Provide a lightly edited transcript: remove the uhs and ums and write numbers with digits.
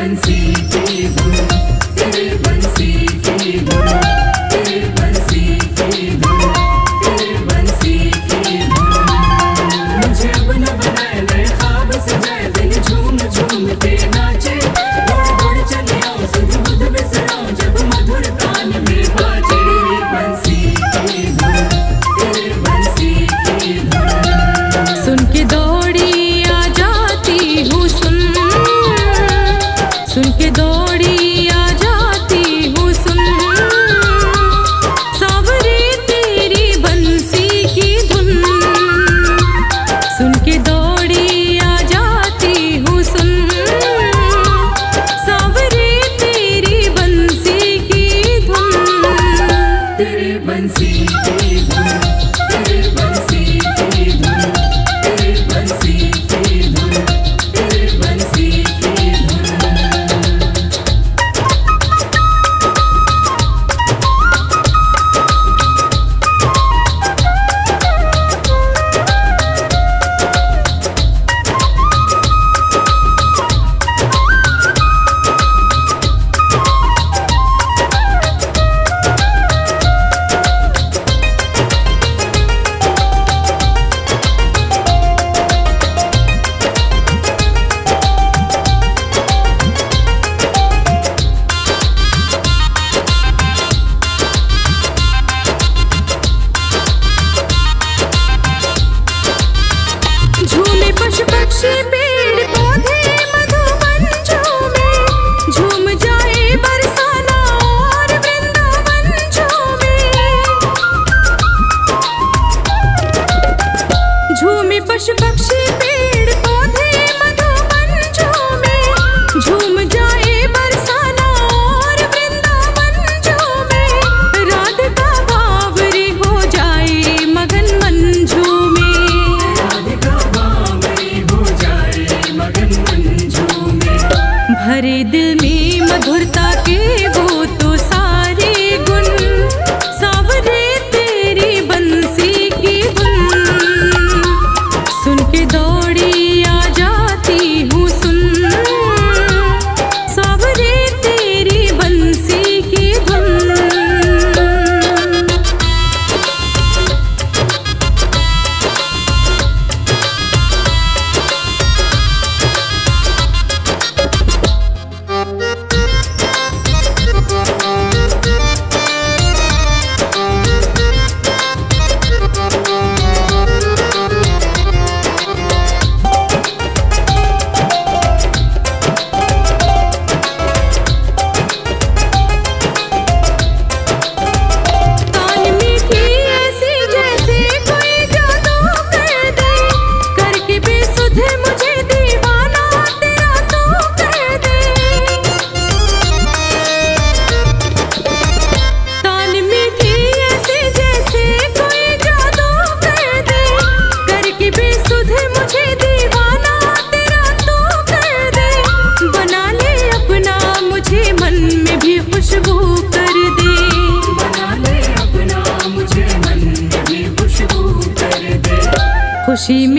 बंसी की धुन, तेरे बंसी की धुन, तेरे बंसी की धुन, तेरे बंसी की धुन। मुझे अपना बनाए ले ख्वाब सजाए दिल झूम झूम के नाचे, दौड़ दौड़ चले आओ सुध बुध बिसराओ जब मधुर तान में बाजे बंसी की धुन, तेरे बंसी की धुन। सुन के दौड़ी आ जाती हूँ सुन के दौड़ी आ जाती हूँ सावरे तेरी बंसी की धुन। सुन के दौड़ी आ जाती हूँ सावरे तेरी बंसी की धुन। तेरे बंसी की धुन, तेरे बंसी की धुन, तेरे बंसी की धुन, तेरे बंसी की धुन। झूमे पशु पक्षी पेड़ पौधे मधुबन झूमे, झूम जाए बरसाना और वृंदावन झूमे। झूमे पशु पक्षी पेड़ पौधे मधुबन झूमे, झूम जाए बरसाना और वृंदावन झूमे। राधिका बावरी हो जाए मगन मन झूमे, भरे दिल में मधुरता के वो तो सारे गुण, सावरे तेरी बंसी की धुन। सुन के दौड़ी आ जाती हूँ सावरे तेरी बंसी की धुन। खुशी